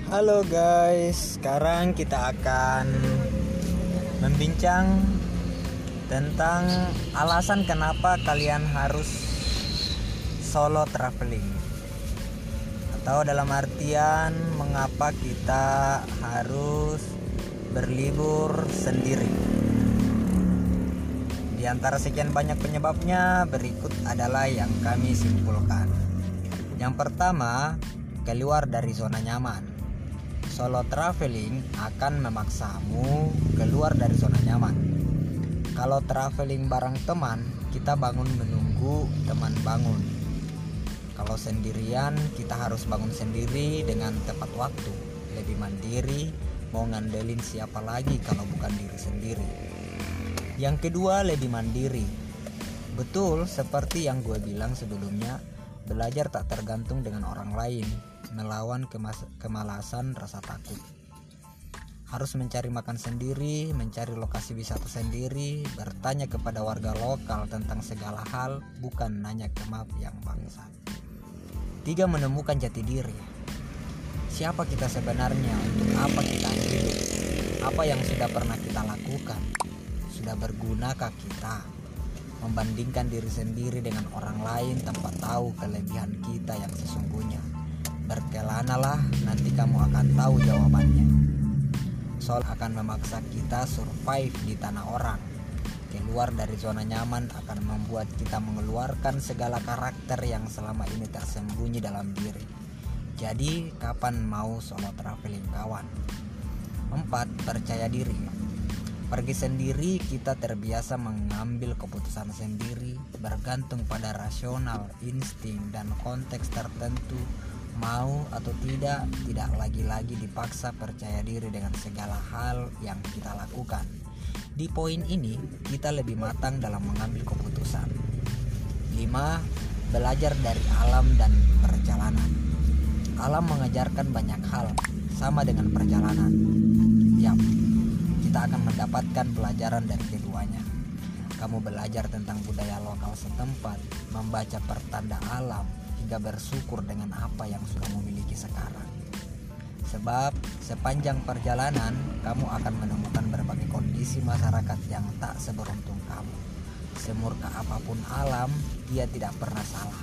Halo guys, sekarang kita akan membincang tentang alasan kenapa kalian harus solo traveling, atau dalam artian mengapa kita harus berlibur sendiri. Di antara sekian banyak penyebabnya, berikut adalah yang kami simpulkan. Yang pertama, keluar dari zona nyaman. Solo traveling akan memaksamu keluar dari zona nyaman. Kalau traveling bareng teman, kita bangun menunggu teman bangun. Kalau sendirian, kita harus bangun sendiri dengan tepat waktu. Lebih mandiri, mau ngandelin siapa lagi kalau bukan diri sendiri. Yang kedua, lebih mandiri. Betul, seperti yang gue bilang sebelumnya, belajar tak tergantung dengan orang lain, melawan kemalasan rasa takut. Harus mencari makan sendiri, mencari lokasi wisata sendiri, bertanya kepada warga lokal tentang segala hal, bukan nanya ke map yang bangsat. 3. Menemukan jati diri. Siapa kita sebenarnya? Untuk apa kita hidup? Apa yang sudah pernah kita lakukan? Sudah bergunakah kita? Membandingkan diri sendiri dengan orang lain tanpa tahu kelebihan kita yang sesungguhnya. Berkelanalah, nanti kamu akan tahu jawabannya. Soal akan memaksa kita survive di tanah orang. Keluar dari zona nyaman akan membuat kita mengeluarkan segala karakter yang selama ini tersembunyi dalam diri. Jadi, kapan mau solo traveling kawan? 4. Percaya diri. Pergi sendiri, kita terbiasa mengambil keputusan sendiri, bergantung pada rasional, insting, dan konteks tertentu. Mau atau tidak lagi-lagi dipaksa percaya diri dengan segala hal yang kita lakukan. Di poin ini, kita lebih matang dalam mengambil keputusan. 5. Belajar dari alam dan perjalanan. Alam mengajarkan banyak hal, sama dengan perjalanan. Kita akan mendapatkan pelajaran dari keduanya. Kamu belajar tentang budaya lokal setempat, membaca pertanda alam, hingga bersyukur dengan apa yang sudah memiliki sekarang. Sebab sepanjang perjalanan, kamu akan menemukan berbagai kondisi masyarakat yang tak seberuntung kamu. Semurka apapun alam, dia tidak pernah salah.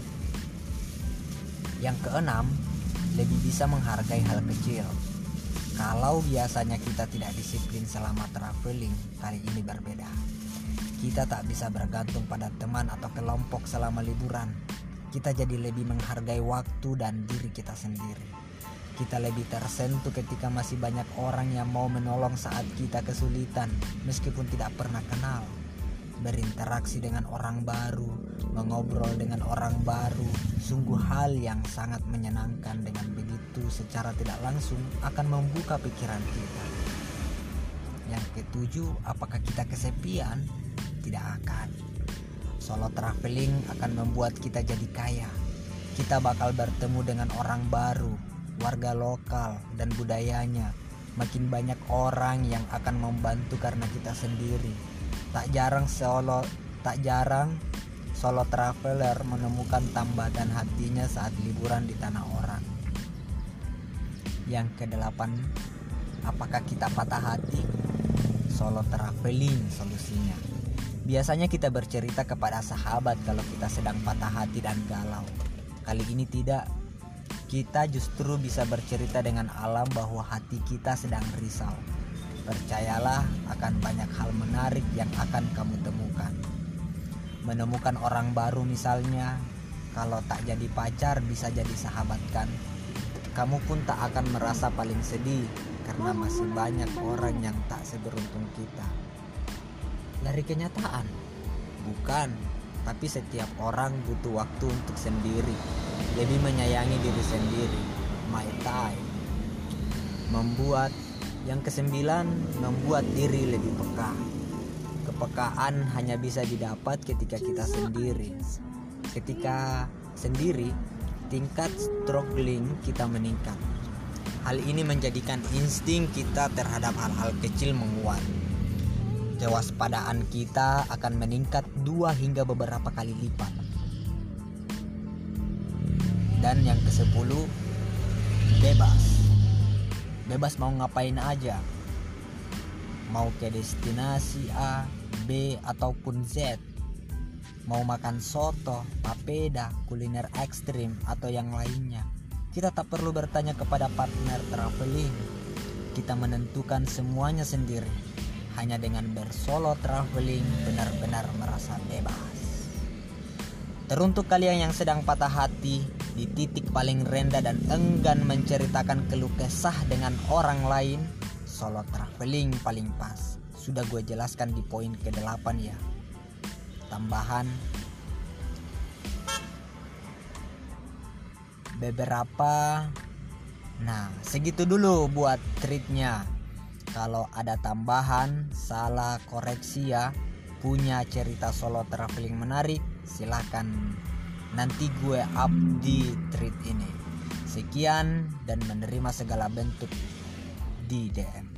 Yang keenam, lebih bisa menghargai hal kecil. Kalau biasanya kita tidak disiplin selama traveling, kali ini berbeda. Kita tak bisa bergantung pada teman atau kelompok selama liburan. Kita jadi lebih menghargai waktu dan diri kita sendiri. Kita lebih tersentuh ketika masih banyak orang yang mau menolong saat kita kesulitan, meskipun tidak pernah kenal. Berinteraksi dengan orang baru, mengobrol dengan orang baru, sungguh hal yang sangat menyenangkan. Dengan begitu secara tidak langsung akan membuka pikiran kita. Yang ketujuh, apakah kita kesepian? Tidak akan. Solo traveling akan membuat kita jadi kaya. Kita bakal bertemu dengan orang baru, warga lokal dan budayanya. Makin banyak orang yang akan membantu karena kita sendiri. Tak jarang solo traveler menemukan tambatan hatinya saat liburan di tanah orang. Yang kedelapan, apakah kita patah hati? Solo traveling solusinya. Biasanya kita bercerita kepada sahabat kalau kita sedang patah hati dan galau. Kali ini tidak. Kita justru bisa bercerita dengan alam bahwa hati kita sedang risau. Percayalah, akan banyak hal menarik yang akan kamu temukan. Menemukan orang baru misalnya, kalau tak jadi pacar bisa jadi sahabat kan. Kamu pun tak akan merasa paling sedih karena masih banyak orang yang tak seberuntung kita. Lari kenyataan? Bukan, tapi setiap orang butuh waktu untuk sendiri, lebih menyayangi diri sendiri. My time. Yang kesembilan, membuat diri lebih peka. Kepekaan hanya bisa didapat ketika kita sendiri. Ketika sendiri, tingkat struggling kita meningkat. Hal ini menjadikan insting kita terhadap hal-hal kecil menguat. Kewaspadaan kita akan meningkat 2 hingga beberapa kali lipat. Dan yang ke-10, bebas. bebas mau ngapain aja, mau ke destinasi A, B ataupun Z, mau makan soto, papeda, kuliner ekstrim atau yang lainnya. Kita tak perlu bertanya kepada partner traveling. Kita menentukan semuanya sendiri. Hanya dengan bersolo traveling benar-benar merasa bebas. Teruntuk kalian yang sedang patah hati, di titik paling rendah dan enggan menceritakan keluh kesah dengan orang lain, solo traveling paling pas. Sudah gue jelaskan di poin ke-8 ya. Tambahan beberapa. Nah, segitu dulu buat treatnya. Kalau ada tambahan, salah, koreksi ya, punya cerita solo traveling menarik, silahkan nanti gue up di tweet ini. Sekian dan menerima segala bentuk di DM.